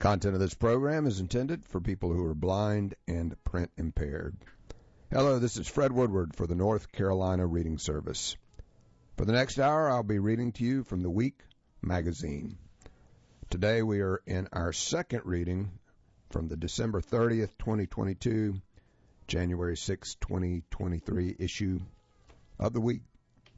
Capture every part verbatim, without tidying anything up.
Content of this program is intended for people who are blind and print impaired. Hello, this is Fred Woodward for the North Carolina Reading Service. For the next hour, I'll be reading to you from the Week magazine. Today we are in our second reading from the December thirtieth, twenty twenty-two, January sixth, twenty twenty-three issue of the Week.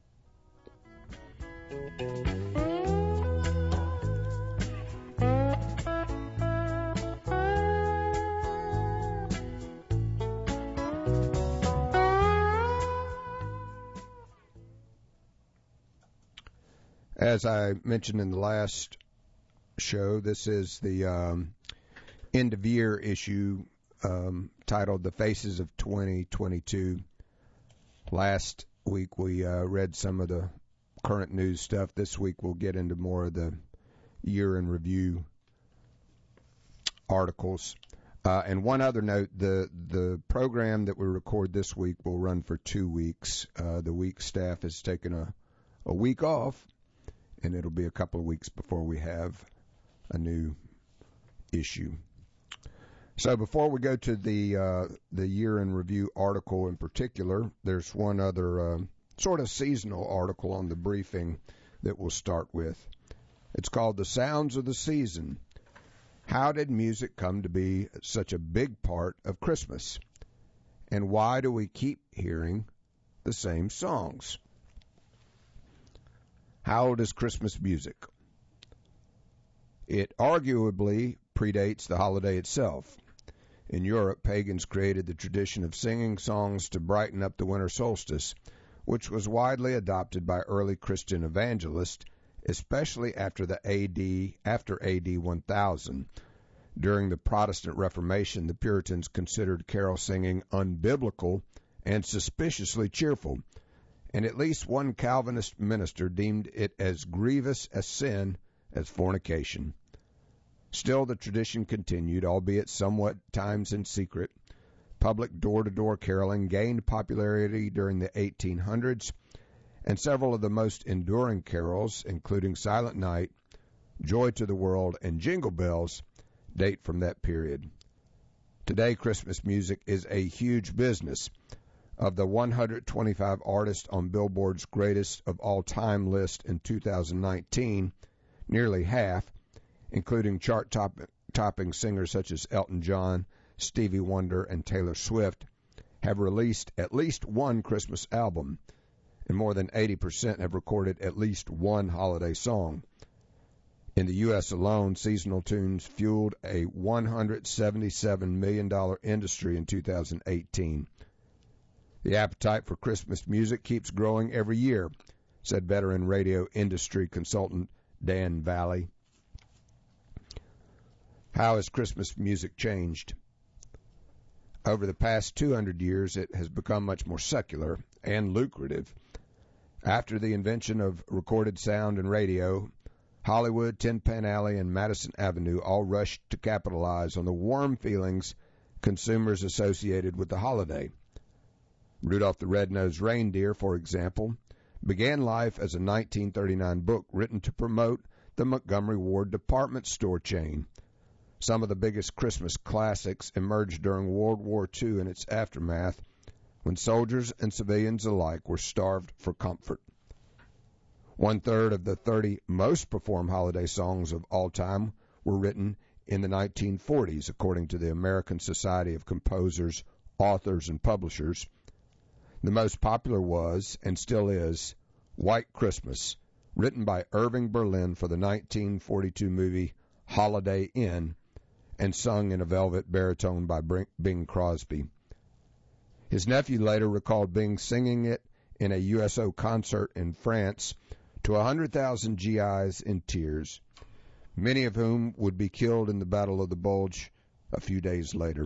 As I mentioned in the last show, this is the um, end-of-year issue um, titled The Faces of twenty twenty-two. Last week we uh, read some of the current news stuff. This week we'll get into more of the year-in-review articles. Uh, and one other note, the, the program that we record this week will run for two weeks. Uh, the week staff has taken a, a week off, and it'll be a couple of weeks before we have a new issue. So before we go to the uh, the year in review article in particular, there's one other uh, sort of seasonal article on the briefing that we'll start with. It's called The Sounds of the Season. How did music come to be such a big part of Christmas? And why do we keep hearing the same songs? How old is Christmas music? It arguably predates the holiday itself. In Europe, pagans created the tradition of singing songs to brighten up the winter solstice, which was widely adopted by early Christian evangelists, especially after the A D after A D one thousand. During the Protestant Reformation, the Puritans considered carol singing unbiblical and suspiciously cheerful, and at least one Calvinist minister deemed it as grievous a sin as fornication. Still, the tradition continued, albeit somewhat times in secret. Public door-to-door caroling gained popularity during the eighteen hundreds, and several of the most enduring carols, including Silent Night, Joy to the World, and Jingle Bells, date from that period. Today, Christmas music is a huge business. Of the one hundred twenty-five artists on Billboard's Greatest of All Time list in two thousand nineteen, nearly half, including chart-topping singers such as Elton John, Stevie Wonder, and Taylor Swift, have released at least one Christmas album, and more than eighty percent have recorded at least one holiday song. In the U S alone, seasonal tunes fueled a one hundred seventy-seven million dollars industry in two thousand eighteen. The appetite for Christmas music keeps growing every year, said veteran radio industry consultant Dan Valley. How has Christmas music changed? Over the past two hundred years, it has become much more secular and lucrative. After the invention of recorded sound and radio, Hollywood, Tin Pan Alley, and Madison Avenue all rushed to capitalize on the warm feelings consumers associated with the holiday. Rudolph the Red-Nosed Reindeer, for example, began life as a nineteen thirty-nine book written to promote the Montgomery Ward department store chain. Some of the biggest Christmas classics emerged during World War Two and its aftermath, when soldiers and civilians alike were starved for comfort. One-third of the thirty most performed holiday songs of all time were written in the nineteen forties, according to the American Society of Composers, Authors, and Publishers. The most popular was, and still is, White Christmas, written by Irving Berlin for the nineteen forty-two movie Holiday Inn, and sung in a velvet baritone by Bing Crosby. His nephew later recalled Bing singing it in a U S O concert in France to one hundred thousand G Is in tears, many of whom would be killed in the Battle of the Bulge a few days later.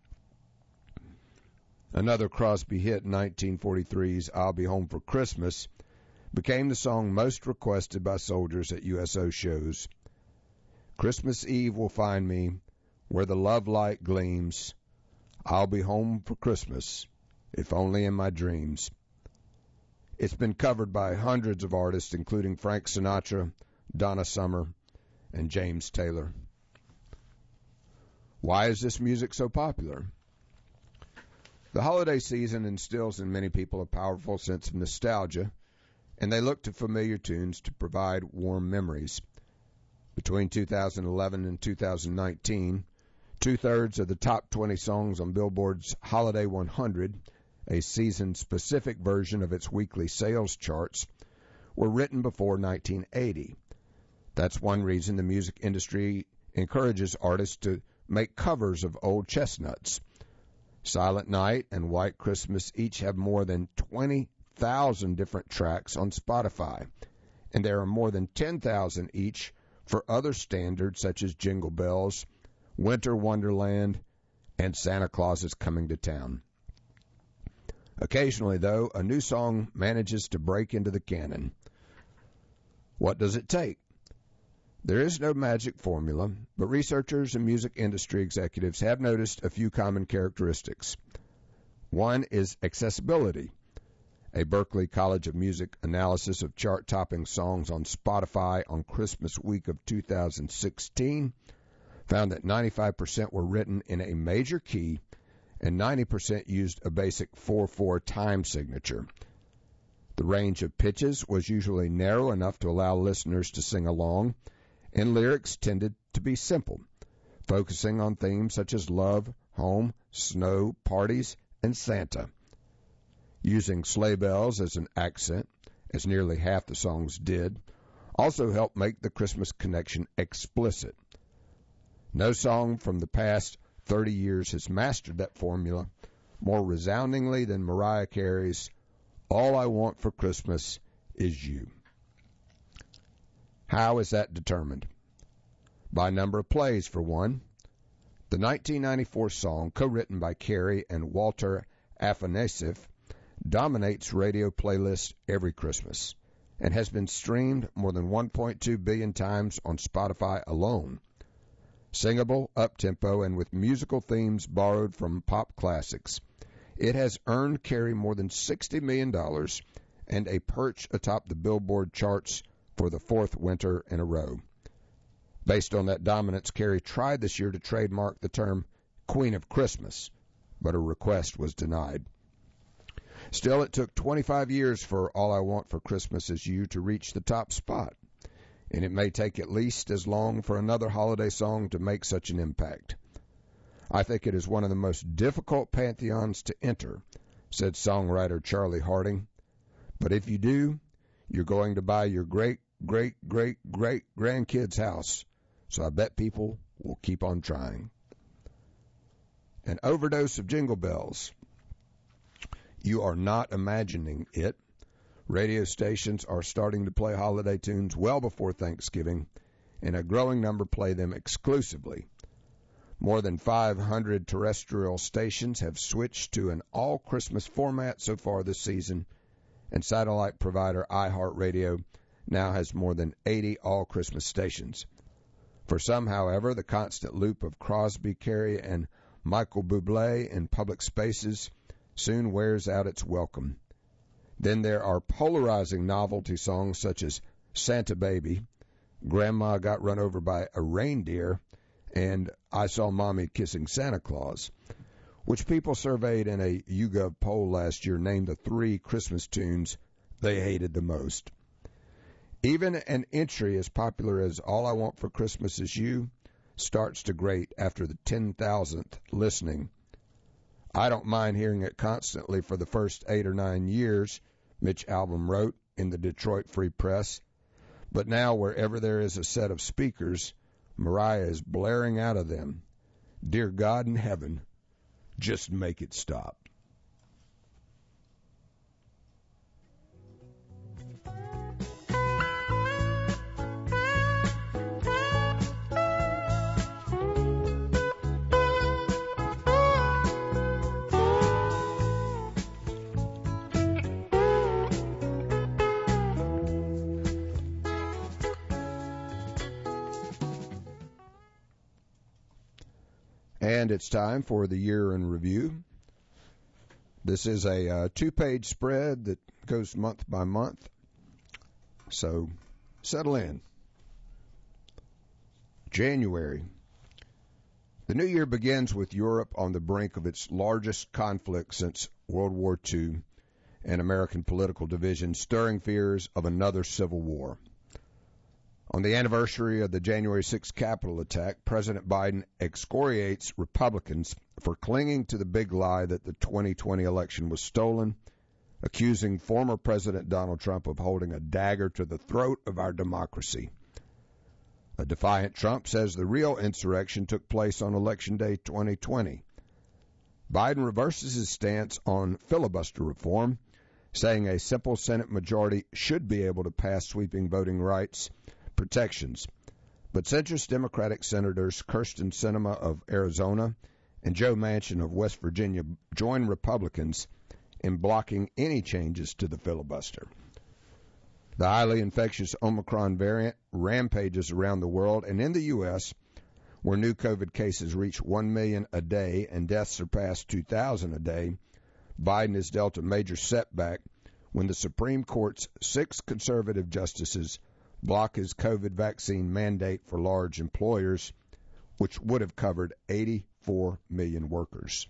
Another Crosby hit, nineteen forty-three's I'll Be Home for Christmas, became the song most requested by soldiers at U S O shows. Christmas Eve will find me where the love light gleams. I'll be home for Christmas, if only in my dreams. It's been covered by hundreds of artists, including Frank Sinatra, Donna Summer, and James Taylor. Why is this music so popular? The holiday season instills in many people a powerful sense of nostalgia, and they look to familiar tunes to provide warm memories. Between two thousand eleven and two thousand nineteen, two-thirds of the top twenty songs on Billboard's Holiday one hundred, a season-specific version of its weekly sales charts, were written before nineteen eighty. That's one reason the music industry encourages artists to make covers of old chestnuts. Silent Night and White Christmas each have more than twenty thousand different tracks on Spotify, and there are more than ten thousand each for other standards such as Jingle Bells, Winter Wonderland, and Santa Claus is Coming to Town. Occasionally, though, a new song manages to break into the canon. What does it take? There is no magic formula, but researchers and music industry executives have noticed a few common characteristics. One is accessibility. A Berklee College of Music analysis of chart-topping songs on Spotify on Christmas week of two thousand sixteen found that ninety-five percent were written in a major key and ninety percent used a basic four four time signature. The range of pitches was usually narrow enough to allow listeners to sing along, and lyrics tended to be simple, focusing on themes such as love, home, snow, parties, and Santa. Using sleigh bells as an accent, as nearly half the songs did, also helped make the Christmas connection explicit. No song from the past thirty years has mastered that formula more resoundingly than Mariah Carey's All I Want for Christmas Is You. How is that determined? By number of plays, for one. The nineteen ninety-four song, co-written by Carey and Walter Afanasieff, dominates radio playlists every Christmas and has been streamed more than one point two billion times on Spotify alone. Singable, up-tempo, and with musical themes borrowed from pop classics, it has earned Carey more than sixty million dollars and a perch atop the Billboard charts for the fourth winter in a row. Based on that dominance, Carey tried this year to trademark the term Queen of Christmas, but her request was denied. Still, it took twenty-five years for All I Want for Christmas Is You to reach the top spot, and it may take at least as long for another holiday song to make such an impact. I think it is one of the most difficult pantheons to enter, said songwriter Charlie Harding. But if you do, you're going to buy your great, great, great, great grandkids' house, so I bet people will keep on trying. An overdose of Jingle Bells. You are not imagining it. Radio stations are starting to play holiday tunes well before Thanksgiving, and a growing number play them exclusively. More than five hundred terrestrial stations have switched to an all-Christmas format so far this season, and satellite provider iHeartRadio now has more than eighty all-Christmas stations. For some, however, the constant loop of Crosby, Carey, and Michael Bublé in public spaces soon wears out its welcome. Then there are polarizing novelty songs such as Santa Baby, Grandma Got Run Over by a Reindeer, and I Saw Mommy Kissing Santa Claus, which people surveyed in a YouGov poll last year named the three Christmas tunes they hated the most. Even an entry as popular as All I Want for Christmas Is You starts to grate after the ten thousandth listening. I don't mind hearing it constantly for the first eight or nine years, Mitch Albom wrote in the Detroit Free Press. But now wherever there is a set of speakers, Mariah is blaring out of them, "Dear God in heaven, just make it stop." And it's time for the year in review. This is a uh, two-page spread that goes month by month. So settle in. January. The new year begins with Europe on the brink of its largest conflict since World War Two and American political division, stirring fears of another civil war. On the anniversary of the January sixth Capitol attack, President Biden excoriates Republicans for clinging to the big lie that the twenty twenty election was stolen, accusing former President Donald Trump of holding a dagger to the throat of our democracy. A defiant Trump says the real insurrection took place on Election Day twenty twenty. Biden reverses his stance on filibuster reform, saying a simple Senate majority should be able to pass sweeping voting rights protections. But centrist Democratic Senators Kyrsten Sinema of Arizona and Joe Manchin of West Virginia join Republicans in blocking any changes to the filibuster. The highly infectious Omicron variant rampages around the world, and in the U S, where new COVID cases reach one million a day and deaths surpass two thousand a day, Biden has dealt a major setback when the Supreme Court's six conservative justices block his COVID vaccine mandate for large employers, which would have covered eighty-four million workers.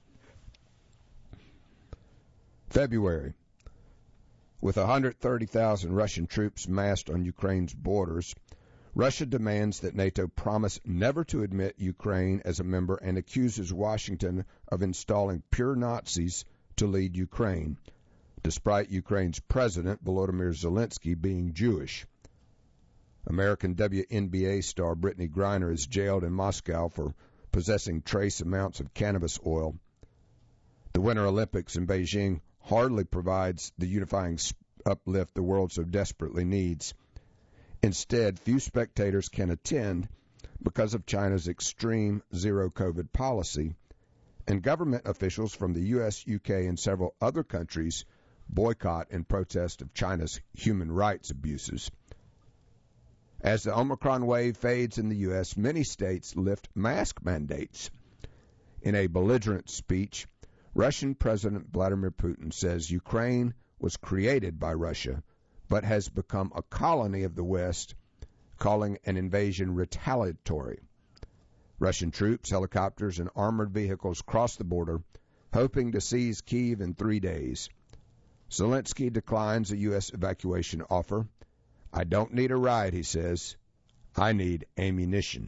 February. With one hundred thirty thousand Russian troops massed on Ukraine's borders, Russia demands that NATO promise never to admit Ukraine as a member and accuses Washington of installing pure Nazis to lead Ukraine, despite Ukraine's president, Volodymyr Zelensky, being Jewish. American W N B A star Brittany Griner is jailed in Moscow for possessing trace amounts of cannabis oil. The Winter Olympics in Beijing hardly provides the unifying uplift the world so desperately needs. Instead, few spectators can attend because of China's extreme zero-COVID policy, and government officials from the U S, U K, and several other countries boycott in protest of China's human rights abuses. As the Omicron wave fades in the U S, many states lift mask mandates. In a belligerent speech, Russian President Vladimir Putin says Ukraine was created by Russia, but has become a colony of the West, calling an invasion retaliatory. Russian troops, helicopters, and armored vehicles crossed the border, hoping to seize Kyiv in three days. Zelensky declines a U S evacuation offer. I don't need a ride, he says. I need ammunition.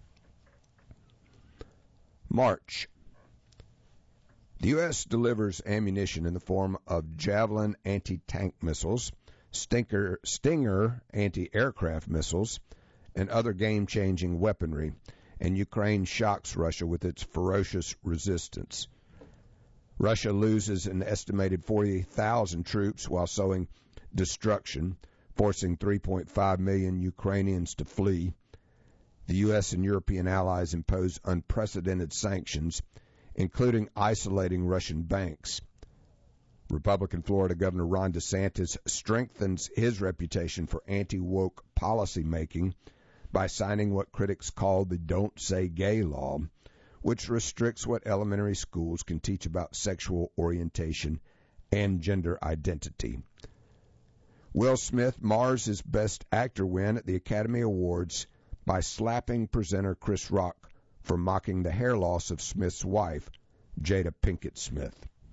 March. The U S delivers ammunition in the form of Javelin anti-tank missiles, Stinger, Stinger anti-aircraft missiles, and other game-changing weaponry, and Ukraine shocks Russia with its ferocious resistance. Russia loses an estimated forty thousand troops while sowing destruction, forcing three point five million Ukrainians to flee. The U S and European allies impose unprecedented sanctions, including isolating Russian banks. Republican Florida Governor Ron DeSantis strengthens his reputation for anti-woke policymaking by signing what critics call the Don't Say Gay law, which restricts what elementary schools can teach about sexual orientation and gender identity. Will Smith mars his Best Actor win at the Academy Awards by slapping presenter Chris Rock for mocking the hair loss of Smith's wife, Jada Pinkett Smith.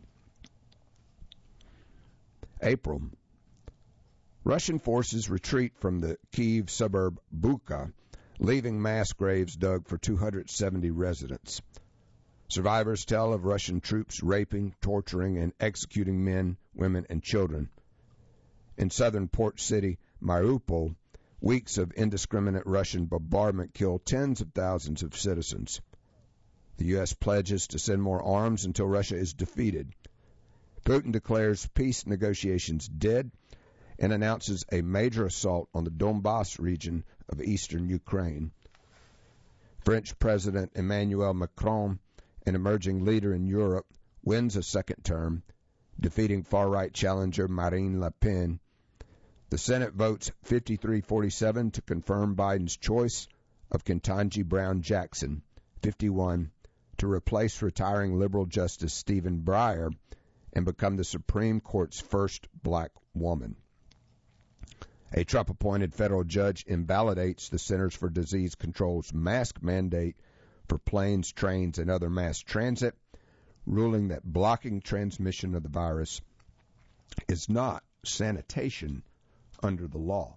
April. Russian forces retreat from the Kyiv suburb Bucha, leaving mass graves dug for two hundred seventy residents. Survivors tell of Russian troops raping, torturing, and executing men, women, and children. In southern port city Mariupol, weeks of indiscriminate Russian bombardment killed tens of thousands of citizens. The U S pledges to send more arms until Russia is defeated. Putin declares peace negotiations dead and announces a major assault on the Donbass region of eastern Ukraine. French President Emmanuel Macron, an emerging leader in Europe, wins a second term, defeating far-right challenger Marine Le Pen. The Senate votes fifty-three forty-seven to confirm Biden's choice of Ketanji Brown Jackson, fifty-one, to replace retiring liberal Justice Stephen Breyer and become the Supreme Court's first black woman. A Trump-appointed federal judge invalidates the Centers for Disease Control's mask mandate for planes, trains, and other mass transit, ruling that blocking transmission of the virus is not sanitation under the law.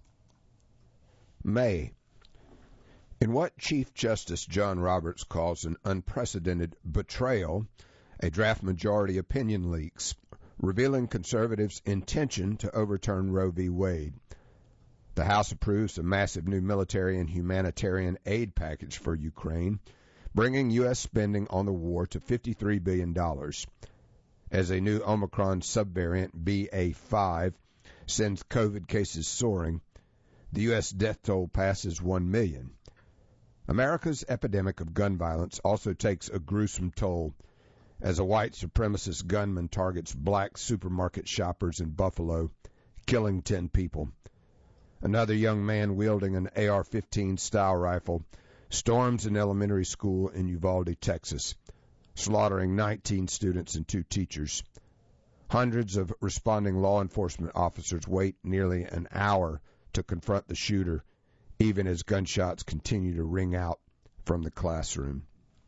May. In what Chief Justice John Roberts calls an unprecedented betrayal, a draft majority opinion leaks, revealing conservatives' intention to overturn Roe v. Wade. The House approves a massive new military and humanitarian aid package for Ukraine, bringing U S spending on the war to fifty-three billion dollars. As a new Omicron subvariant, B A five, sends COVID cases soaring, the U S death toll passes one million. America's epidemic of gun violence also takes a gruesome toll as a white supremacist gunman targets black supermarket shoppers in Buffalo, killing ten people. Another young man wielding an A R fifteen style rifle storms an elementary school in Uvalde, Texas, slaughtering nineteen students and two teachers. Hundreds of responding law enforcement officers wait nearly an hour to confront the shooter, even as gunshots continue to ring out from the classroom.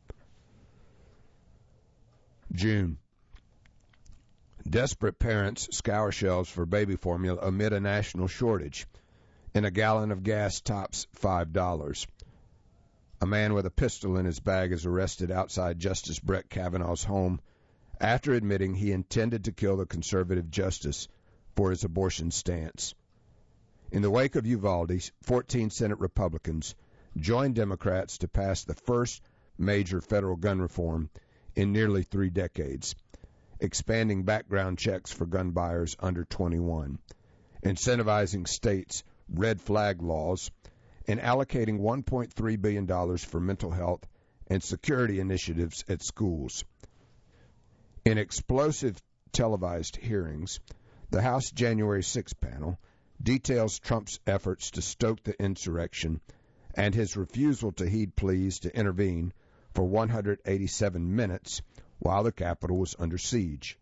June. Desperate parents scour shelves for baby formula amid a national shortage, and a gallon of gas tops five dollars. A man with a pistol in his bag is arrested outside Justice Brett Kavanaugh's home after admitting he intended to kill the conservative justice for his abortion stance. In the wake of Uvalde, fourteen Senate Republicans joined Democrats to pass the first major federal gun reform in nearly three decades, expanding background checks for gun buyers under twenty-one, incentivizing states' red flag laws, and allocating one point three billion dollars for mental health and security initiatives at schools. In explosive televised hearings, the House January sixth panel details Trump's efforts to stoke the insurrection and his refusal to heed pleas to intervene for one hundred eighty-seven minutes while the Capitol was under siege.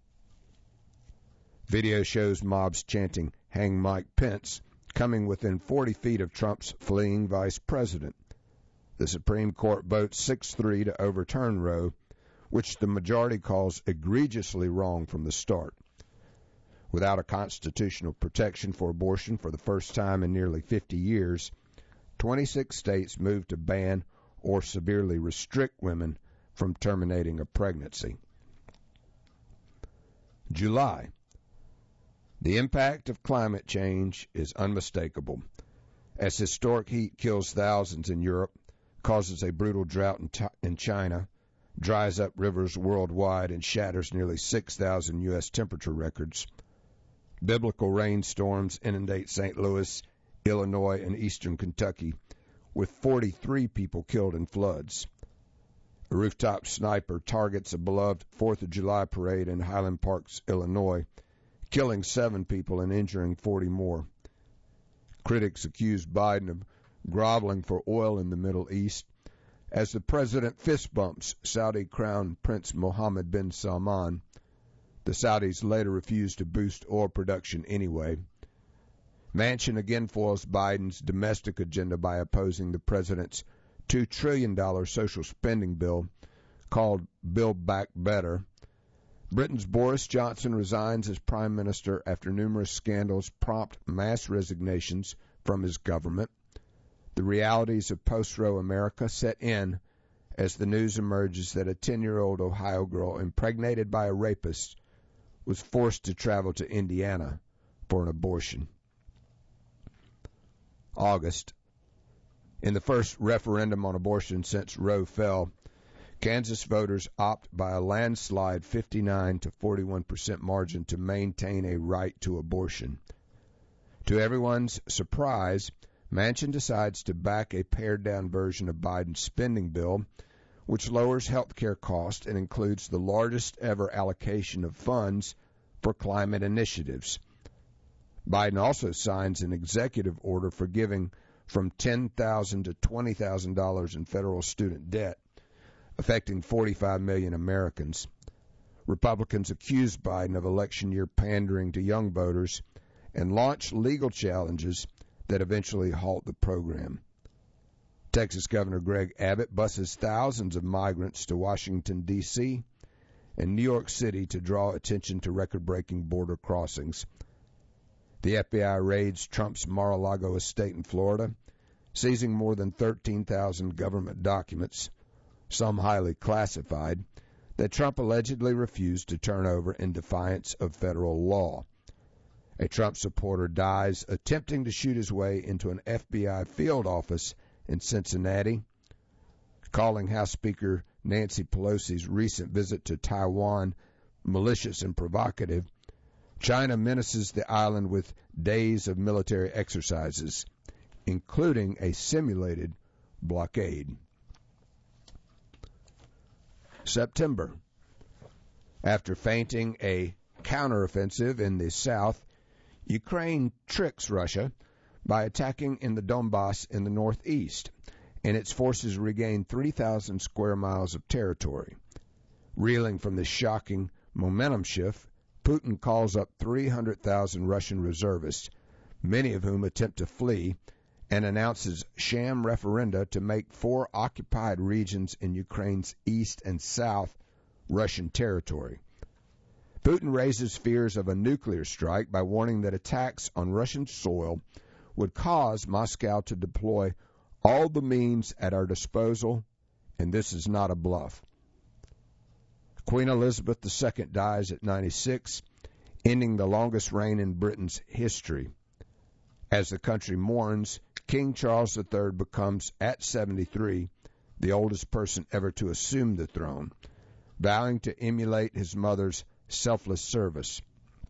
Video shows mobs chanting, "Hang Mike Pence," coming within forty feet of Trump's fleeing vice president. The Supreme Court votes six three to overturn Roe, which the majority calls egregiously wrong from the start. Without a constitutional protection for abortion for the first time in nearly fifty years, twenty-six states moved to ban or severely restrict women from terminating a pregnancy. July. The impact of climate change is unmistakable, as historic heat kills thousands in Europe, causes a brutal drought in, in China, dries up rivers worldwide, and shatters nearly six thousand U S temperature records. Biblical rainstorms inundate Saint Louis, Illinois, and eastern Kentucky, with forty-three people killed in floods. A rooftop sniper targets a beloved fourth of July parade in Highland Park, Illinois, killing seven people and injuring forty more. Critics accuse Biden of groveling for oil in the Middle East as the president fist bumps Saudi Crown Prince Mohammed bin Salman. The Saudis later refused to boost oil production anyway. Manchin again foils Biden's domestic agenda by opposing the president's two trillion dollars social spending bill called Build Back Better. Britain's Boris Johnson resigns as prime minister after numerous scandals prompt mass resignations from his government. The realities of post-Roe America set in as the news emerges that a ten-year-old Ohio girl impregnated by a rapist was forced to travel to Indiana for an abortion. August. In the first referendum on abortion since Roe fell, Kansas voters opt by a landslide fifty-nine to forty-one percent margin to maintain a right to abortion. To everyone's surprise, Manchin decides to back a pared-down version of Biden's spending bill, which lowers health care costs and includes the largest ever allocation of funds for climate initiatives. Biden also signs an executive order forgiving from ten thousand dollars to twenty thousand dollars in federal student debt, affecting forty-five million Americans. Republicans accuse Biden of election year pandering to young voters and launch legal challenges that eventually halt the program. Texas Governor Greg Abbott buses thousands of migrants to Washington, D C and New York City to draw attention to record-breaking border crossings. The F B I raids Trump's Mar-a-Lago estate in Florida, seizing more than thirteen thousand government documents, some highly classified, that Trump allegedly refused to turn over in defiance of federal law. A Trump supporter dies attempting to shoot his way into an F B I field office in Cincinnati, calling House Speaker Nancy Pelosi's recent visit to Taiwan malicious and provocative. China menaces the island with days of military exercises, including a simulated blockade. September. After feinting a counteroffensive in the south, Ukraine tricks Russia by attacking in the Donbass in the northeast, and its forces regain three thousand square miles of territory. Reeling from this shocking momentum shift, Putin calls up three hundred thousand Russian reservists, many of whom attempt to flee, and announces sham referenda to make four occupied regions in Ukraine's east and south Russian territory. Putin raises fears of a nuclear strike by warning that attacks on Russian soil would cause Moscow to deploy all the means at our disposal, and this is not a bluff. Queen Elizabeth the Second dies at ninety-six, ending the longest reign in Britain's history. As the country mourns, King Charles the Third becomes, at seventy-three, the oldest person ever to assume the throne, vowing to emulate his mother's selfless service.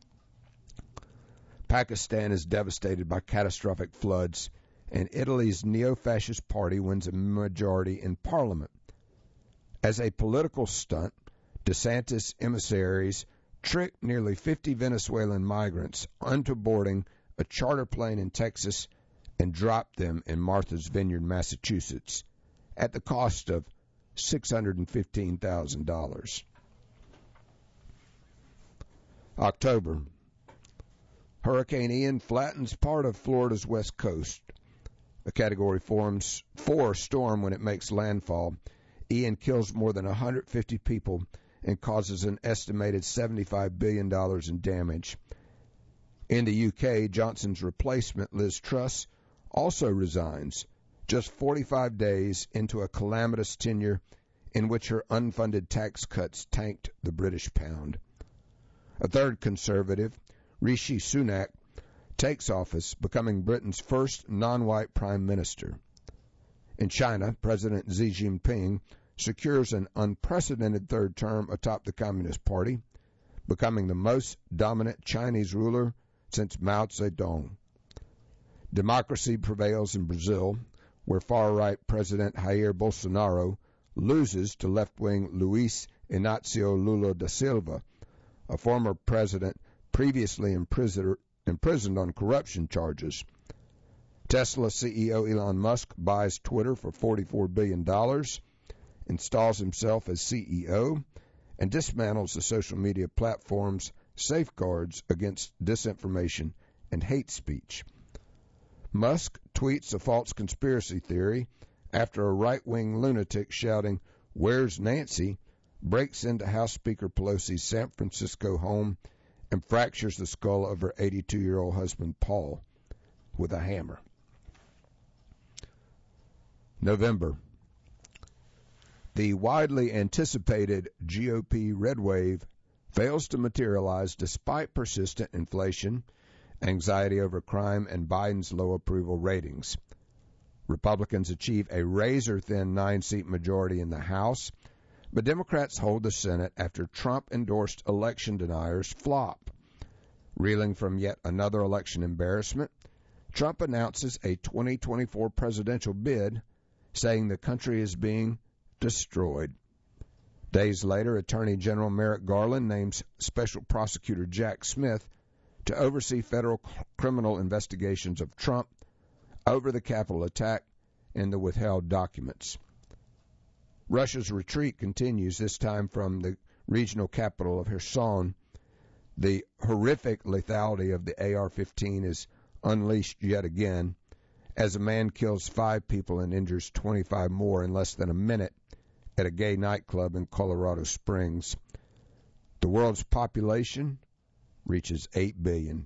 Pakistan is devastated by catastrophic floods, and Italy's neo-fascist party wins a majority in parliament. As a political stunt, DeSantis emissaries tricked nearly fifty Venezuelan migrants into boarding a charter plane in Texas and dropped them in Martha's Vineyard, Massachusetts, at the cost of six hundred fifteen thousand dollars. October. Hurricane Ian flattens part of Florida's west coast. A Category four storm when it makes landfall, Ian kills more than one hundred fifty people and causes an estimated seventy-five billion dollars in damage. In the U K, Johnson's replacement, Liz Truss, also resigns, just forty-five days into a calamitous tenure in which her unfunded tax cuts tanked the British pound. A third Conservative, Rishi Sunak, takes office, becoming Britain's first non-white prime minister. In China, President Xi Jinping secures an unprecedented third term atop the Communist Party, becoming the most dominant Chinese ruler since Mao Zedong. Democracy prevails in Brazil, where far-right President Jair Bolsonaro loses to left-wing Luiz Inácio Lula da Silva, a former president previously imprisoned imprisoned on corruption charges. Tesla C E O Elon Musk buys Twitter for forty-four billion dollars, installs himself as C E O, and dismantles the social media platform's safeguards against disinformation and hate speech. Musk tweets a false conspiracy theory after a right-wing lunatic shouting, "Where's Nancy?" breaks into House Speaker Pelosi's San Francisco home and fractures the skull of her eighty-two-year-old husband, Paul, with a hammer. November. The widely anticipated G O P red wave fails to materialize despite persistent inflation, anxiety over crime, and Biden's low approval ratings. Republicans achieve a razor-thin nine-seat majority in the House, but Democrats hold the Senate after Trump-endorsed election deniers flop. Reeling from yet another election embarrassment, Trump announces a twenty twenty-four presidential bid, saying the country is being destroyed. Days later, Attorney General Merrick Garland names Special Prosecutor Jack Smith to oversee federal criminal investigations of Trump over the Capitol attack and the withheld documents. Russia's retreat continues, this time from the regional capital of Kherson. The horrific lethality of the A R fifteen is unleashed yet again as a man kills five people and injures twenty-five more in less than a minute at a gay nightclub in Colorado Springs. The world's population reaches eight billion.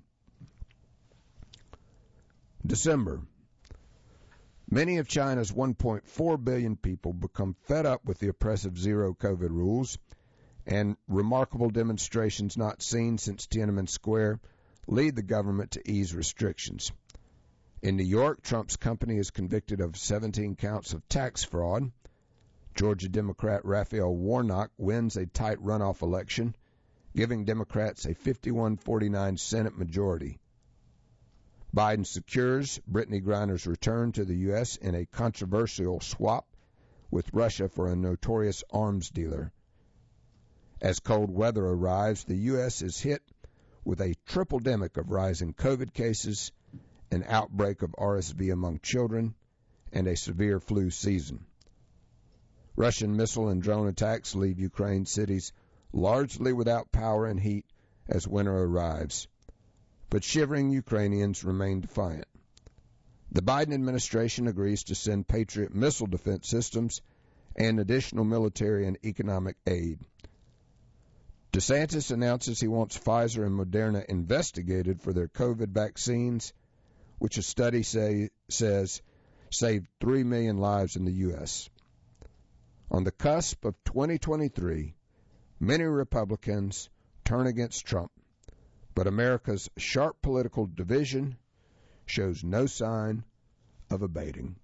December. Many of China's one point four billion people become fed up with the oppressive zero-COVID rules, and remarkable demonstrations not seen since Tiananmen Square lead the government to ease restrictions. In New York, Trump's company is convicted of seventeen counts of tax fraud. Georgia Democrat Raphael Warnock wins a tight runoff election, giving Democrats a fifty-one forty-nine Senate majority. Biden secures Brittany Griner's return to the U S in a controversial swap with Russia for a notorious arms dealer. As cold weather arrives, the U S is hit with a triple-demic of rising COVID cases, an outbreak of R S V among children, and a severe flu season. Russian missile and drone attacks leave Ukraine cities largely without power and heat as winter arrives. But shivering Ukrainians remain defiant. The Biden administration agrees to send Patriot missile defense systems and additional military and economic aid. DeSantis announces he wants Pfizer and Moderna investigated for their COVID vaccines, which a study say, says saved three million lives in the U S. On the cusp of twenty twenty-three, many Republicans turn against Trump, but America's sharp political division shows no sign of abating.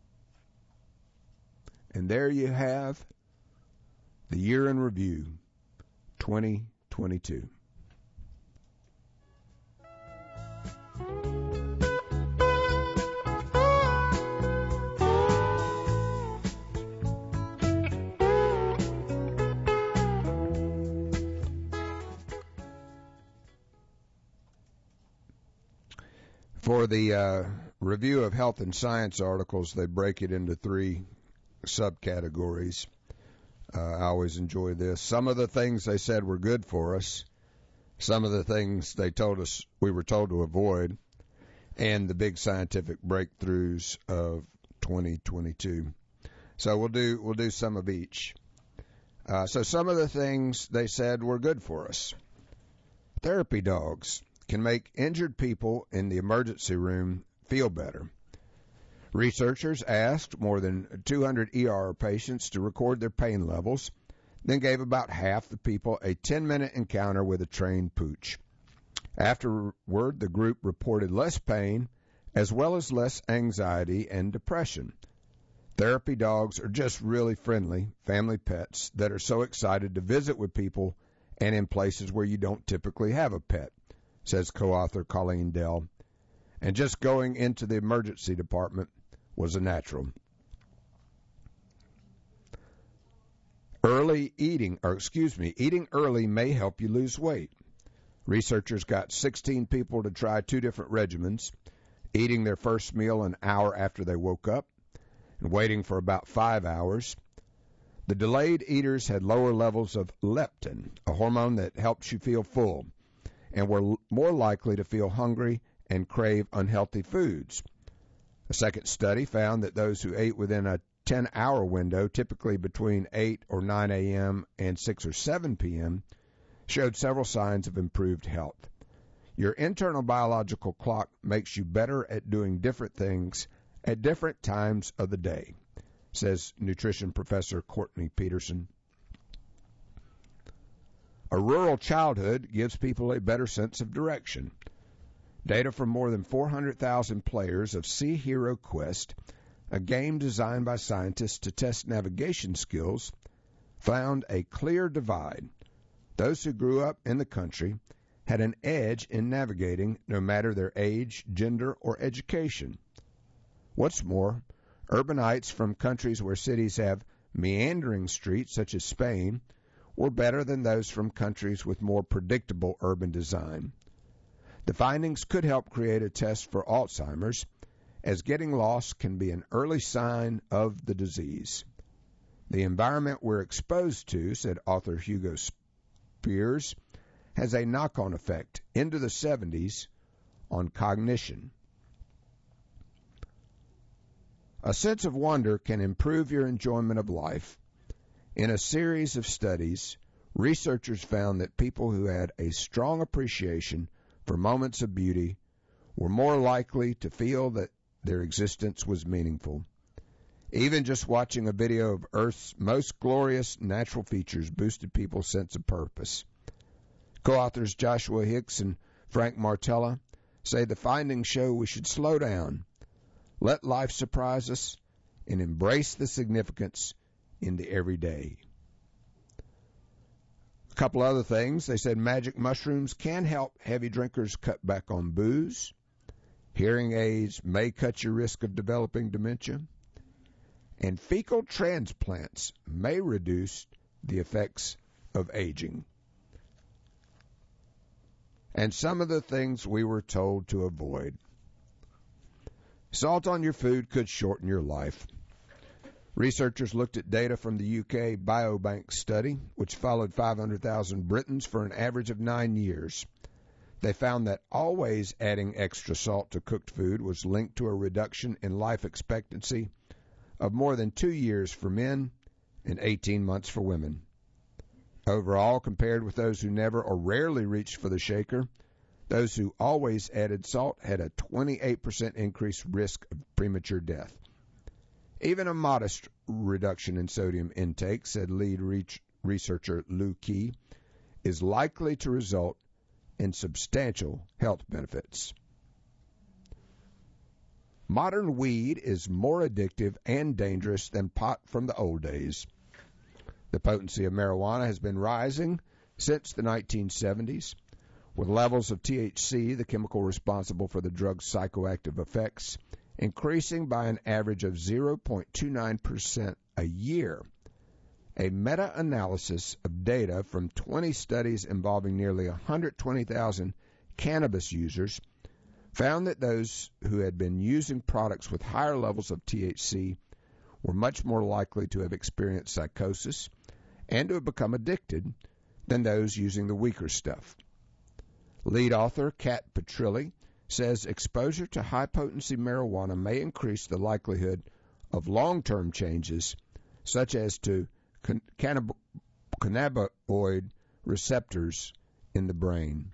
And there you have the year in review, twenty twenty-two. For the uh, review of health and science articles, they break it into three subcategories. Uh, I always enjoy this. Some of the things they said were good for us, some of the things they told us we were told to avoid, and the big scientific breakthroughs of twenty twenty-two. So we'll do we'll do some of each. Uh, so some of the things they said were good for us. Therapy dogs can make injured people in the emergency room feel better. Researchers asked more than two hundred E R patients to record their pain levels, then gave about half the people a ten-minute encounter with a trained pooch. Afterward, the group reported less pain as well as less anxiety and depression. Therapy dogs are just really friendly family pets that are so excited to visit with people and in places where you don't typically have a pet, says co-author Colleen Dell. And just going into the emergency department was a natural. Early eating, or excuse me, eating early may help you lose weight. Researchers got sixteen people to try two different regimens, eating their first meal an hour after they woke up and waiting for about five hours. The delayed eaters had lower levels of leptin, a hormone that helps you feel full, and were more likely to feel hungry and crave unhealthy foods. A second study found that those who ate within a ten-hour window, typically between eight or nine a.m. and six or seven p.m., showed several signs of improved health. Your internal biological clock makes you better at doing different things at different times of the day, says nutrition professor Courtney Peterson. A rural childhood gives people a better sense of direction. Data from more than four hundred thousand players of Sea Hero Quest, a game designed by scientists to test navigation skills, found a clear divide. Those who grew up in the country had an edge in navigating no matter their age, gender, or education. What's more, urbanites from countries where cities have meandering streets, such as Spain, were better than those from countries with more predictable urban design. The findings could help create a test for Alzheimer's, as getting lost can be an early sign of the disease. The environment we're exposed to, said author Hugo Spears, has a knock-on effect into the seventies on cognition. A sense of wonder can improve your enjoyment of life. In a series of studies, researchers found that people who had a strong appreciation for moments of beauty were more likely to feel that their existence was meaningful. Even just watching a video of Earth's most glorious natural features boosted people's sense of purpose. Co-authors Joshua Hicks and Frank Martella say the findings show we should slow down, let life surprise us, and embrace the significance in the everyday. A couple other things. They said magic mushrooms can help heavy drinkers cut back on booze. Hearing aids may cut your risk of developing dementia. And fecal transplants may reduce the effects of aging. And some of the things we were told to avoid. Salt on your food could shorten your life. Researchers looked at data from the U K Biobank study, which followed five hundred thousand Britons for an average of nine years. They found that always adding extra salt to cooked food was linked to a reduction in life expectancy of more than two years for men and eighteen months for women. Overall, compared with those who never or rarely reached for the shaker, those who always added salt had a twenty-eight percent increased risk of premature death. Even a modest reduction in sodium intake, said lead researcher Lou Key, is likely to result in substantial health benefits. Modern weed is more addictive and dangerous than pot from the old days. The potency of marijuana has been rising since the nineteen seventies, with levels of T H C, the chemical responsible for the drug's psychoactive effects, increasing by an average of zero point two nine percent a year. A meta-analysis of data from twenty studies involving nearly one hundred twenty thousand cannabis users found that those who had been using products with higher levels of T H C were much more likely to have experienced psychosis and to have become addicted than those using the weaker stuff. Lead author Kat Petrilli says exposure to high-potency marijuana may increase the likelihood of long-term changes, such as to cannab- cannabinoid receptors in the brain.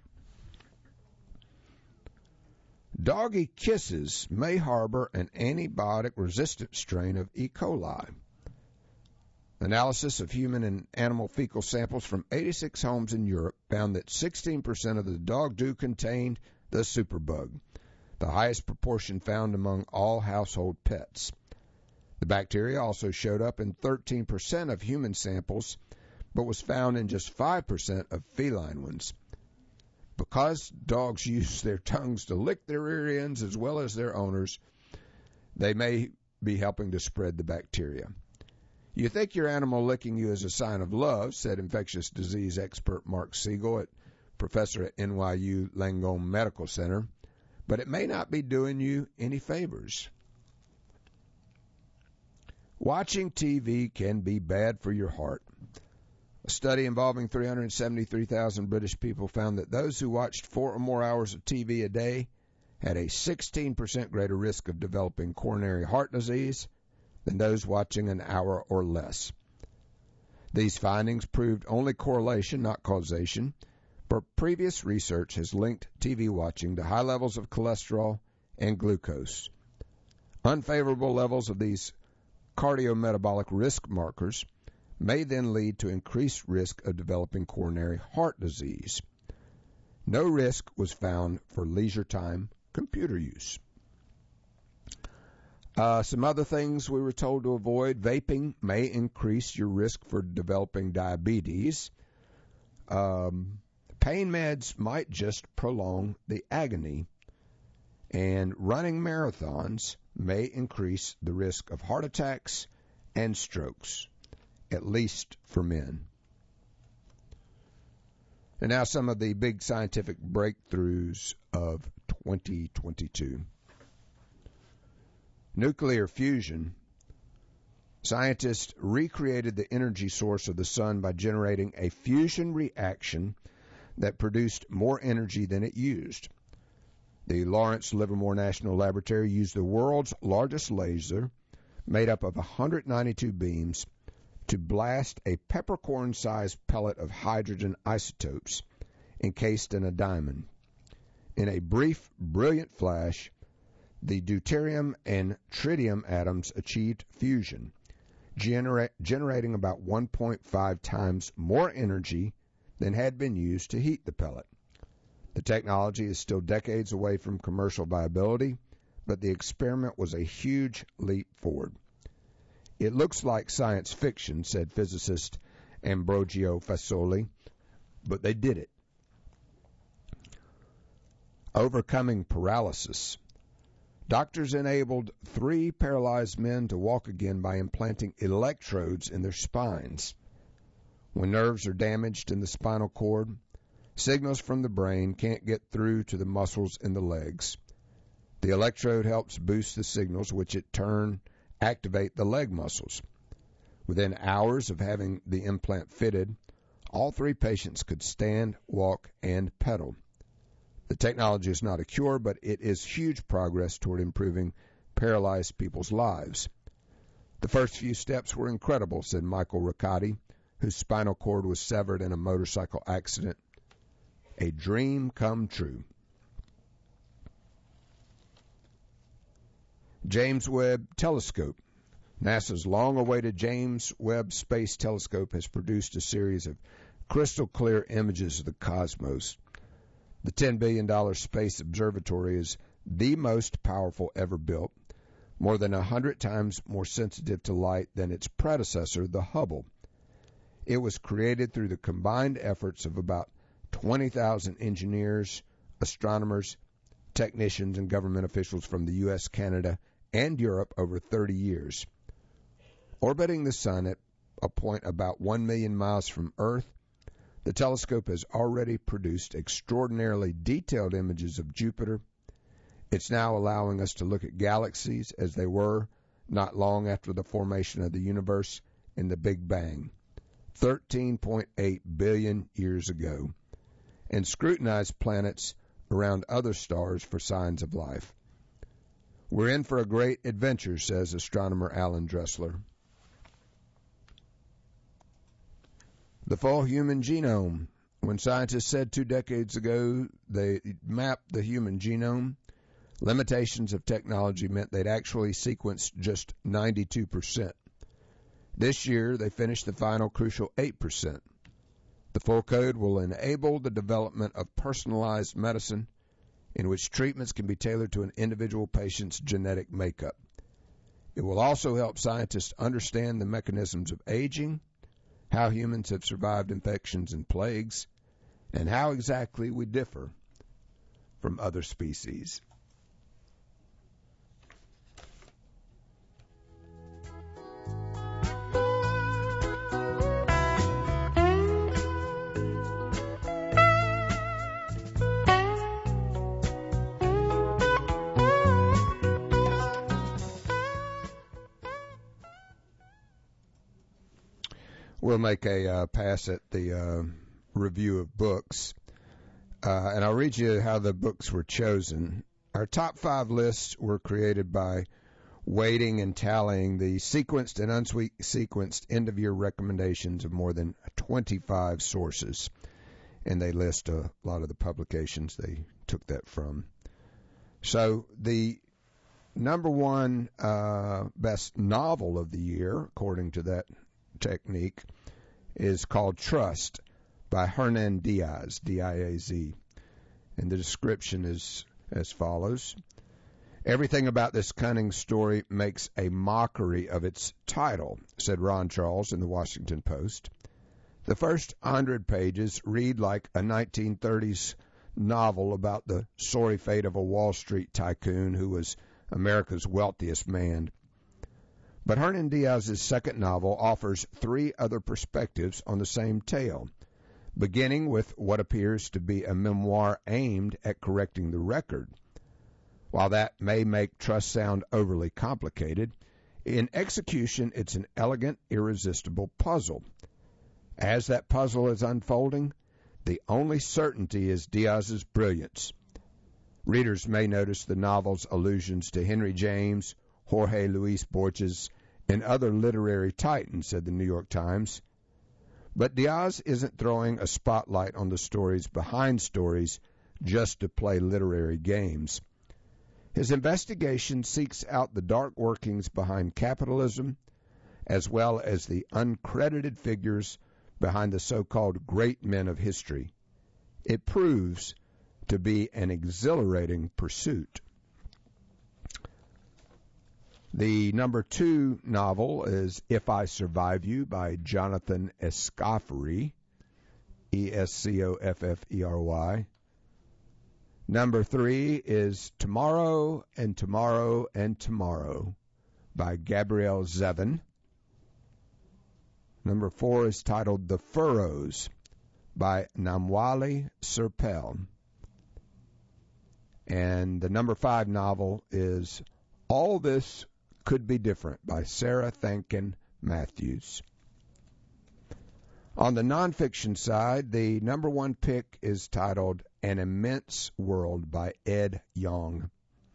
Doggy kisses may harbor an antibiotic-resistant strain of E. coli. Analysis of human and animal fecal samples from eighty-six homes in Europe found that sixteen percent of the dog do contained the superbug, the highest proportion found among all household pets. The bacteria also showed up in thirteen percent of human samples, but was found in just five percent of feline ones. Because dogs use their tongues to lick their rear ends as well as their owners, they may be helping to spread the bacteria. You think your animal licking you is a sign of love, said infectious disease expert Mark Siegel, at professor at N Y U Langone Medical Center, but it may not be doing you any favors. Watching T V can be bad for your heart. A study involving three hundred seventy-three thousand British people found that those who watched four or more hours of T V a day had a sixteen percent greater risk of developing coronary heart disease than those watching an hour or less. These findings proved only correlation, not causation, but previous research has linked T V watching to high levels of cholesterol and glucose. Unfavorable levels of these cardiometabolic risk markers may then lead to increased risk of developing coronary heart disease. No risk was found for leisure time computer use. Uh, some other things we were told to avoid. Vaping may increase your risk for developing diabetes. Um, pain meds might just prolong the agony. And running marathons may increase the risk of heart attacks and strokes, at least for men. And now some of the big scientific breakthroughs of twenty twenty-two. Nuclear fusion. Scientists recreated the energy source of the sun by generating a fusion reaction that produced more energy than it used. The Lawrence Livermore National Laboratory used the world's largest laser made up of one hundred ninety-two beams to blast a peppercorn-sized pellet of hydrogen isotopes encased in a diamond. In a brief, brilliant flash, the deuterium and tritium atoms achieved fusion, genera- generating about one point five times more energy than had been used to heat the pellet. The technology is still decades away from commercial viability, but the experiment was a huge leap forward. It looks like science fiction, said physicist Ambrogio Fasoli, but they did it. Overcoming paralysis. Doctors enabled three paralyzed men to walk again by implanting electrodes in their spines. When nerves are damaged in the spinal cord, signals from the brain can't get through to the muscles in the legs. The electrode helps boost the signals, which in turn activate the leg muscles. Within hours of having the implant fitted, all three patients could stand, walk, and pedal. The technology is not a cure, but it is huge progress toward improving paralyzed people's lives. The first few steps were incredible, said Michael Riccati, whose spinal cord was severed in a motorcycle accident. A dream come true. James Webb Telescope. NASA's long-awaited James Webb Space Telescope has produced a series of crystal-clear images of the cosmos. The ten billion dollars Space Observatory is the most powerful ever built, more than one hundred times more sensitive to light than its predecessor, the Hubble. It was created through the combined efforts of about twenty thousand engineers, astronomers, technicians, and government officials from the U S, Canada, and Europe over thirty years. Orbiting the Sun at a point about one million miles from Earth, the telescope has already produced extraordinarily detailed images of Jupiter. It's now allowing us to look at galaxies as they were not long after the formation of the universe in the Big Bang, thirteen point eight billion years ago, and scrutinize planets around other stars for signs of life. We're in for a great adventure, says astronomer Alan Dressler. The full human genome. When scientists said two decades ago they mapped the human genome, limitations of technology meant they'd actually sequenced just ninety-two percent. This year, they finished the final crucial eight percent. The full code will enable the development of personalized medicine in which treatments can be tailored to an individual patient's genetic makeup. It will also help scientists understand the mechanisms of aging, how humans have survived infections and plagues, and how exactly we differ from other species. We'll make a uh, pass at the uh, review of books, uh, and I'll read you how the books were chosen. Our top five lists were created by weighting and tallying the sequenced and unsequenced end-of-year recommendations of more than twenty-five sources, and they list a lot of the publications they took that from. So the number one uh, best novel of the year, according to that technique, is called Trust by Hernan Diaz, D I A Z. And the description is as follows. Everything about this cunning story makes a mockery of its title, said Ron Charles in the Washington Post. The first hundred pages read like a nineteen thirties novel about the sorry fate of a Wall Street tycoon who was America's wealthiest man. But Hernan Diaz's second novel offers three other perspectives on the same tale, beginning with what appears to be a memoir aimed at correcting the record. While that may make Trust sound overly complicated, in execution it's an elegant, irresistible puzzle. As that puzzle is unfolding, the only certainty is Diaz's brilliance. Readers may notice the novel's allusions to Henry James, Jorge Luis Borges, and other literary titans, said the New York Times. But Diaz isn't throwing a spotlight on the stories behind stories just to play literary games. His investigation seeks out the dark workings behind capitalism, as well as the uncredited figures behind the so-called great men of history. It proves to be an exhilarating pursuit. The number two novel is If I Survive You by Jonathan Escoffery, E S C O F F E R Y. Number three is Tomorrow and Tomorrow and Tomorrow by Gabrielle Zevin. Number four is titled The Furrows by Namwali Serpell. And the number five novel is All This Could Be Different by Sarah Thankin Matthews. On the nonfiction side, the number one pick is titled An Immense World by Ed Yong.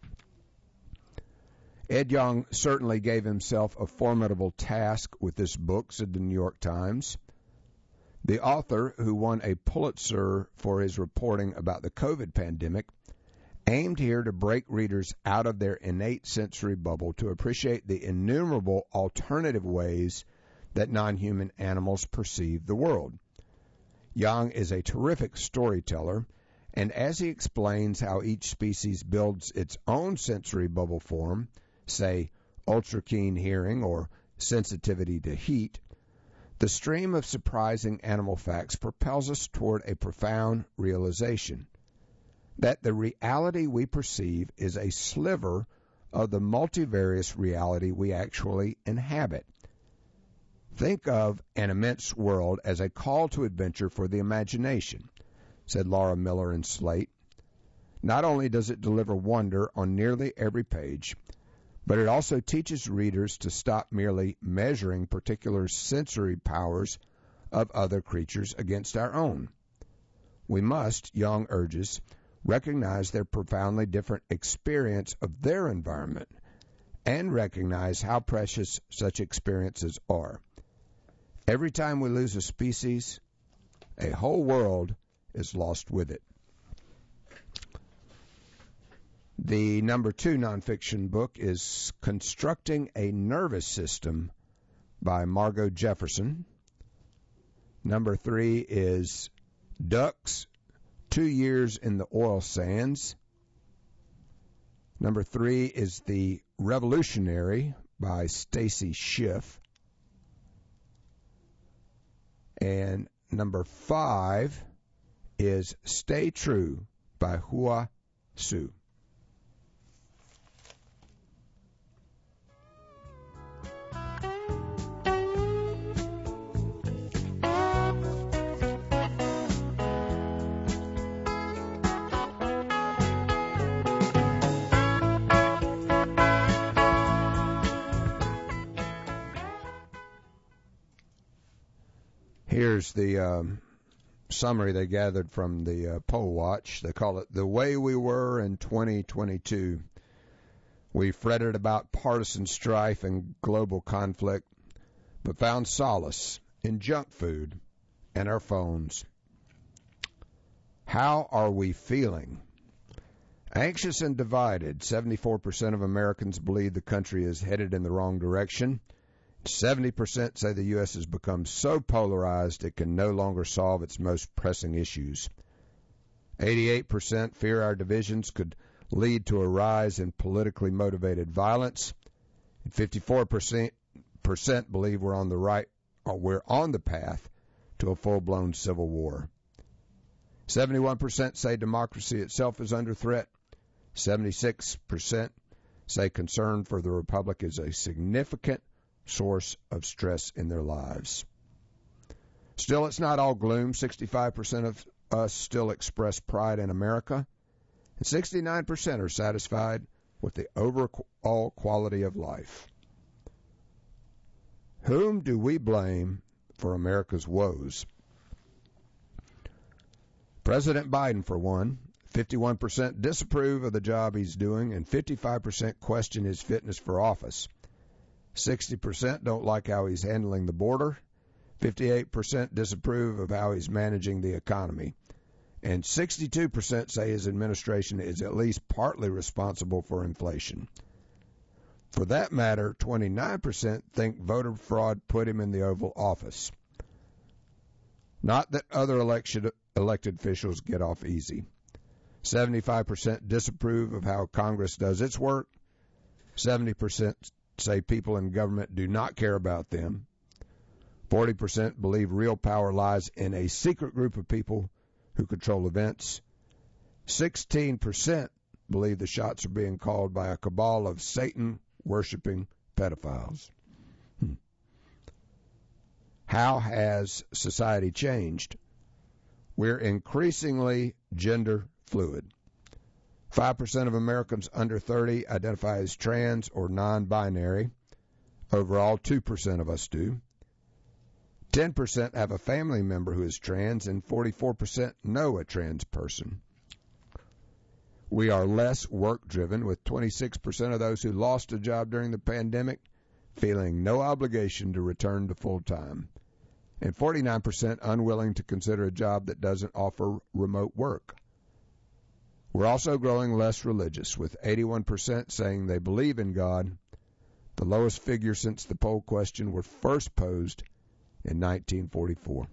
Ed Yong certainly gave himself a formidable task with this book, said the New York Times. The author, who won a Pulitzer for his reporting about the COVID pandemic, aimed here to break readers out of their innate sensory bubble to appreciate the innumerable alternative ways that non-human animals perceive the world. Young is a terrific storyteller, and as he explains how each species builds its own sensory bubble form, say ultra-keen hearing or sensitivity to heat, the stream of surprising animal facts propels us toward a profound realization that the reality we perceive is a sliver of the multivarious reality we actually inhabit. Think of An Immense World as a call to adventure for the imagination, said Laura Miller in Slate. Not only does it deliver wonder on nearly every page, but it also teaches readers to stop merely measuring particular sensory powers of other creatures against our own. We must, Young urges, recognize their profoundly different experience of their environment and recognize how precious such experiences are. Every time we lose a species, a whole world is lost with it. The number two nonfiction book is Constructing a Nervous System by Margot Jefferson. Number three is Ducks, Two Years in the Oil Sands. Number three is The Revolutionary by Stacy Schiff. And number five is Stay True by Hua Su. Here's the um, summary they gathered from the uh, Poll Watch. They call it The Way We Were in twenty twenty-two. We fretted about partisan strife and global conflict, but found solace in junk food and our phones. How are we feeling? Anxious and divided. seventy-four percent of Americans believe the country is headed in the wrong direction. seventy percent say the U S has become so polarized it can no longer solve its most pressing issues. eighty-eight percent fear our divisions could lead to a rise in politically motivated violence. And fifty-four percent believe we're on the right, or we're on the path to a full-blown civil war. seventy-one percent say democracy itself is under threat. seventy-six percent say concern for the republic is a significant source of stress in their lives. Still, it's not all gloom. sixty-five percent of us still express pride in America, and sixty-nine percent are satisfied with the overall quality of life. Whom do we blame for America's woes? President Biden, for one. fifty-one percent disapprove of the job he's doing, and fifty-five percent question his fitness for office. sixty percent don't like how he's handling the border. fifty-eight percent disapprove of how he's managing the economy. And sixty-two percent say his administration is at least partly responsible for inflation. For that matter, twenty-nine percent think voter fraud put him in the Oval Office. Not that other election, elected officials get off easy. seventy-five percent disapprove of how Congress does its work. seventy percent say people in government do not care about them. forty percent believe real power lies in a secret group of people who control events. sixteen percent believe the shots are being called by a cabal of Satan-worshipping pedophiles. Hmm. How has society changed? We're increasingly gender fluid. five percent of Americans under thirty identify as trans or non-binary. Overall, two percent of us do. ten percent have a family member who is trans, and forty-four percent know a trans person. We are less work-driven, with twenty-six percent of those who lost a job during the pandemic feeling no obligation to return to full-time, and forty-nine percent unwilling to consider a job that doesn't offer remote work. We're also growing less religious, with eighty-one percent saying they believe in God, the lowest figure since the poll question was first posed in nineteen forty-four.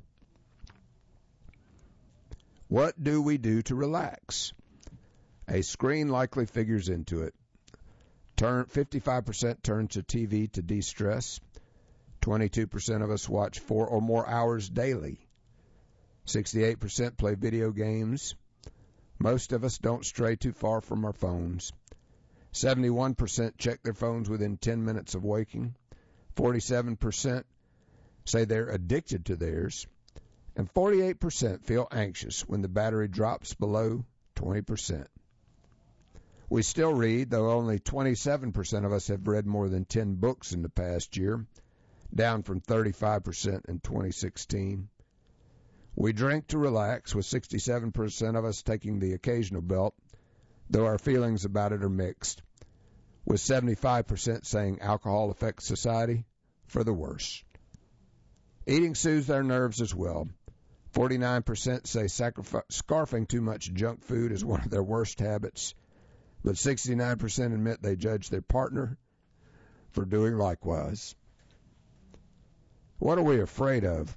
What do we do to relax? A screen likely figures into it. Turn, fifty-five percent turn to T V to de-stress. twenty-two percent of us watch four or more hours daily. sixty-eight percent play video games. Most of us don't stray too far from our phones. seventy-one percent check their phones within ten minutes of waking. forty-seven percent say they're addicted to theirs. And forty-eight percent feel anxious when the battery drops below twenty percent. We still read, though only twenty-seven percent of us have read more than ten books in the past year, down from thirty-five percent in twenty sixteen. We drink to relax, with sixty-seven percent of us taking the occasional belt, though our feelings about it are mixed, with seventy-five percent saying alcohol affects society for the worse. Eating soothes our nerves as well. forty-nine percent say sacrifice, scarfing too much junk food is one of their worst habits, but sixty-nine percent admit they judge their partner for doing likewise. What are we afraid of?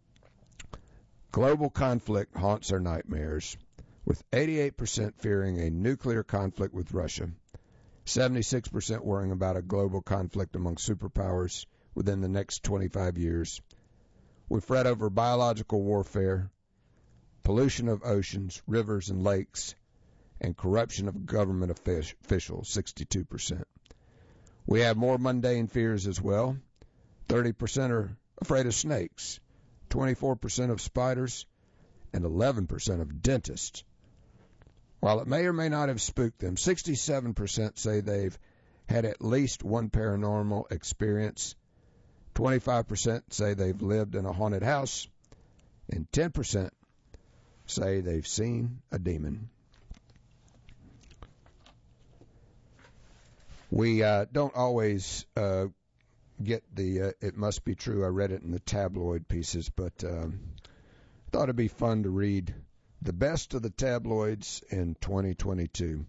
Global conflict haunts our nightmares, with eighty-eight percent fearing a nuclear conflict with Russia, seventy-six percent worrying about a global conflict among superpowers within the next twenty-five years. We fret over biological warfare, pollution of oceans, rivers, and lakes, and corruption of government officials, sixty-two percent. We have more mundane fears as well. thirty percent are afraid of snakes, twenty-four percent of spiders, and eleven percent of dentists. While it may or may not have spooked them, sixty-seven percent say they've had at least one paranormal experience, twenty-five percent say they've lived in a haunted house, and ten percent say they've seen a demon. We uh, don't always uh, get the uh, it must be true. I read it in the tabloid pieces, but um, thought it'd be fun to read the best of the tabloids in twenty twenty-two.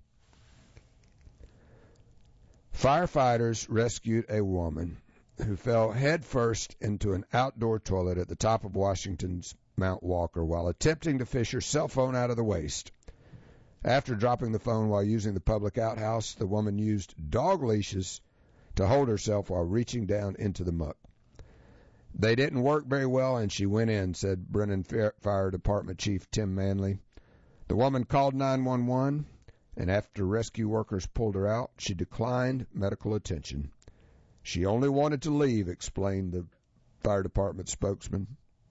Firefighters rescued a woman who fell headfirst into an outdoor toilet at the top of Washington's Mount Walker while attempting to fish her cell phone out of the waste. After dropping the phone while using the public outhouse, the woman used dog leashes to hold herself while reaching down into the muck. They didn't work very well, and she went in, said Brennan Fire Department Chief Tim Manley. The woman called nine one one, and after rescue workers pulled her out, she declined medical attention. She only wanted to leave, explained the fire department spokesman.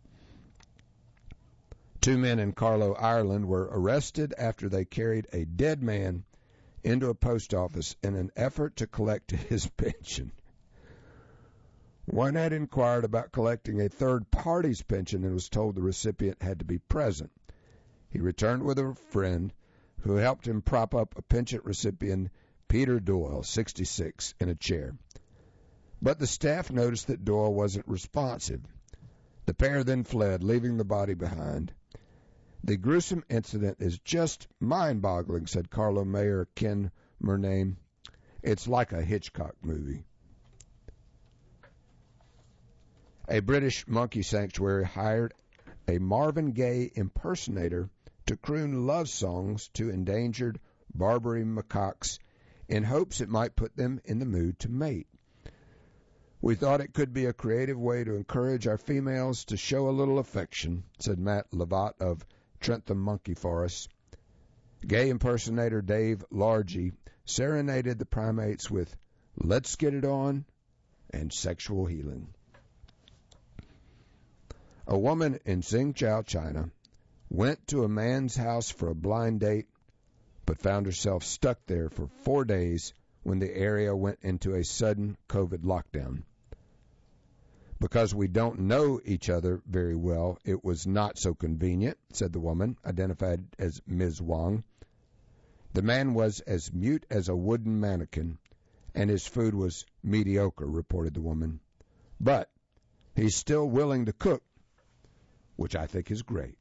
Two men in Carlow, Ireland were arrested after they carried a dead man into a post office in an effort to collect his pension. One had inquired about collecting a third party's pension and was told the recipient had to be present. He returned with a friend who helped him prop up a pension recipient, Peter Doyle, sixty-six, in a chair. But the staff noticed that Doyle wasn't responsive. The pair then fled, leaving the body behind. The gruesome incident is just mind-boggling, said Carlo Mayor Ken Murnane. It's like a Hitchcock movie. A British monkey sanctuary hired a Marvin Gaye impersonator to croon love songs to endangered Barbary macaques in hopes it might put them in the mood to mate. We thought it could be a creative way to encourage our females to show a little affection, said Matt Lavatt of Trentham Monkey Forest. Gay impersonator Dave Largy serenaded the primates with Let's Get It On and Sexual Healing. A woman in Xinjiang, China, went to a man's house for a blind date, but found herself stuck there for four days when the area went into a sudden COVID lockdown. Because we don't know each other very well, it was not so convenient, said the woman, identified as Miz Wang. The man was as mute as a wooden mannequin, and his food was mediocre, reported the woman. But he's still willing to cook, which I think is great.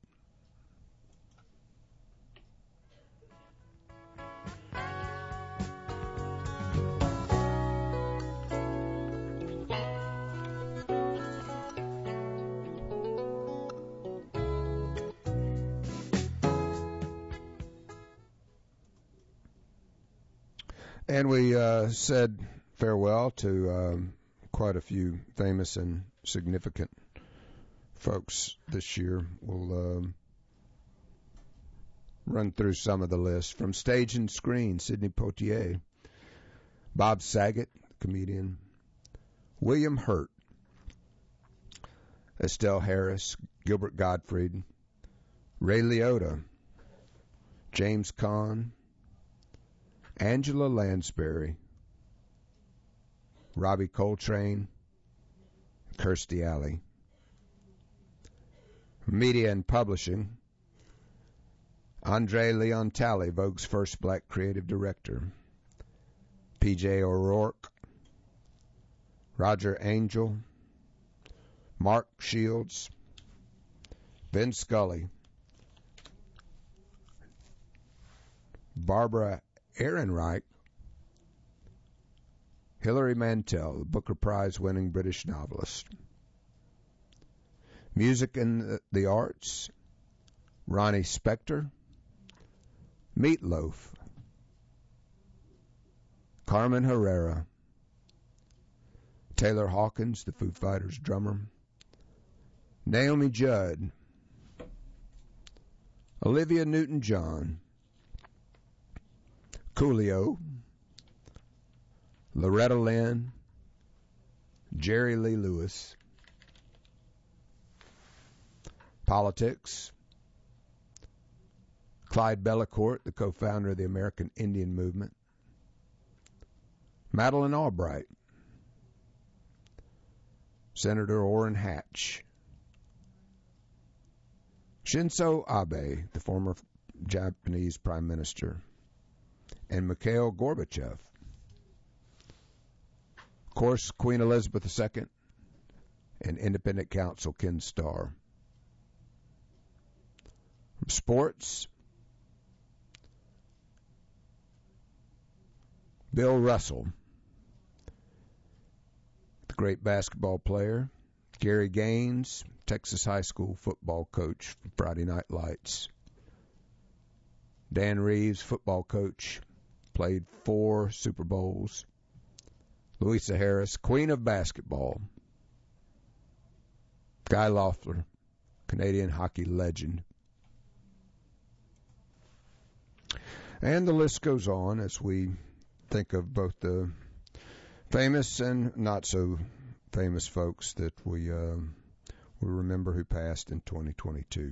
And we uh, said farewell to um, quite a few famous and significant folks this year. We'll um, run through some of the list. From stage and screen, Sidney Poitier, Bob Saget, comedian, William Hurt, Estelle Harris, Gilbert Gottfried, Ray Liotta, James Caan, Angela Lansbury, Robbie Coltrane, Kirstie Alley. Media and publishing, Andre Leon Talley, Vogue's first black creative director. P J O'Rourke, Roger Angel, Mark Shields, Vin Scully, Barbara Ehrenreich, Hilary Mantel, the Booker Prize-winning British novelist. Music and the arts, Ronnie Spector, Meatloaf, Carmen Herrera, Taylor Hawkins, the Foo Fighters drummer, Naomi Judd, Olivia Newton-John, Coolio, Loretta Lynn, Jerry Lee Lewis. Politics, Clyde Bellecourt, the co-founder of the American Indian Movement. Madeleine Albright, Senator Orrin Hatch, Shinzo Abe, the former Japanese Prime Minister, and Mikhail Gorbachev. Of course, Queen Elizabeth the Second and independent counsel Ken Starr. From sports, Bill Russell, the great basketball player. Gary Gaines, Texas high school football coach for Friday Night Lights. Dan Reeves, football coach, played four Super Bowls. Louisa Harris, queen of basketball. Guy Loeffler, Canadian hockey legend. And the list goes on as we think of both the famous and not so famous folks that we uh, we remember who passed in twenty twenty-two.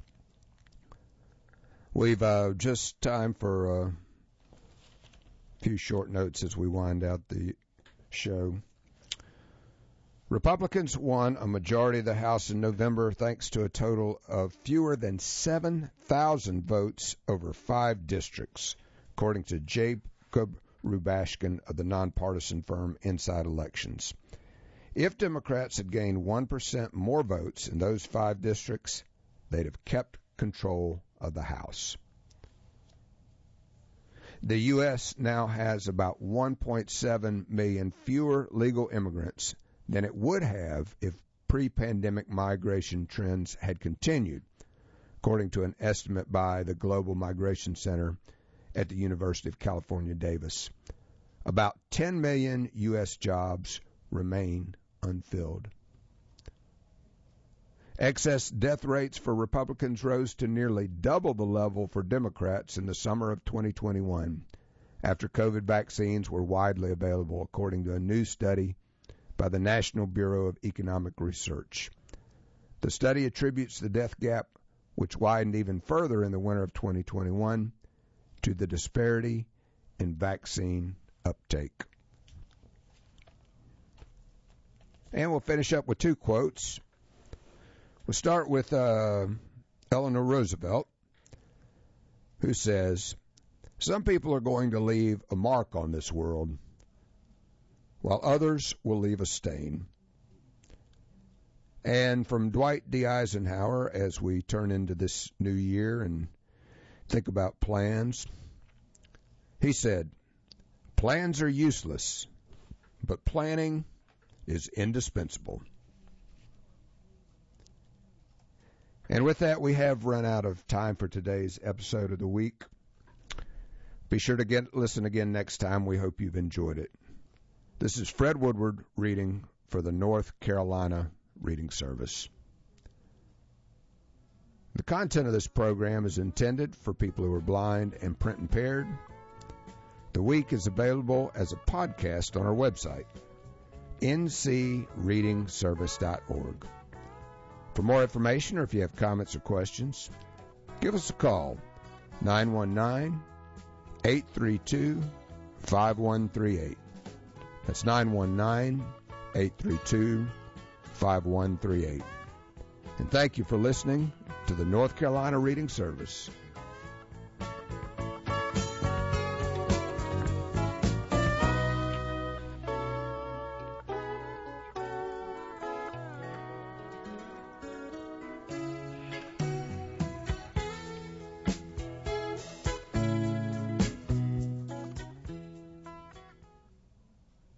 We've uh, just time for a few short notes as we wind out the show. Republicans won a majority of the House in November thanks to a total of fewer than seven thousand votes over five districts, according to Jacob Rubashkin of the nonpartisan firm Inside Elections. If Democrats had gained one percent more votes in those five districts, they'd have kept control of the House. The U S now has about one point seven million fewer legal immigrants than it would have if pre-pandemic migration trends had continued, according to an estimate by the Global Migration Center at the University of California, Davis. About ten million U S jobs remain unfilled. Excess death rates for Republicans rose to nearly double the level for Democrats in the summer of twenty twenty-one, after COVID vaccines were widely available, according to a new study by the National Bureau of Economic Research. The study attributes the death gap, which widened even further in the winter of twenty twenty-one, to the disparity in vaccine uptake. And we'll finish up with two quotes. We'll start with uh, Eleanor Roosevelt, who says, "Some people are going to leave a mark on this world, while others will leave a stain." And from Dwight D. Eisenhower, as we turn into this new year and think about plans, he said, "Plans are useless, but planning is indispensable." And with that, we have run out of time for today's episode of the week. Be sure to get listen again next time. We hope you've enjoyed it. This is Fred Woodward reading for the North Carolina Reading Service. The content of this program is intended for people who are blind and print impaired. The week is available as a podcast on our website, n c reading service dot org. For more information, or if you have comments or questions, give us a call, nine one nine, eight three two, five one three eight. That's nine one nine, eight three two, five one three eight. And thank you for listening to the North Carolina Reading Service.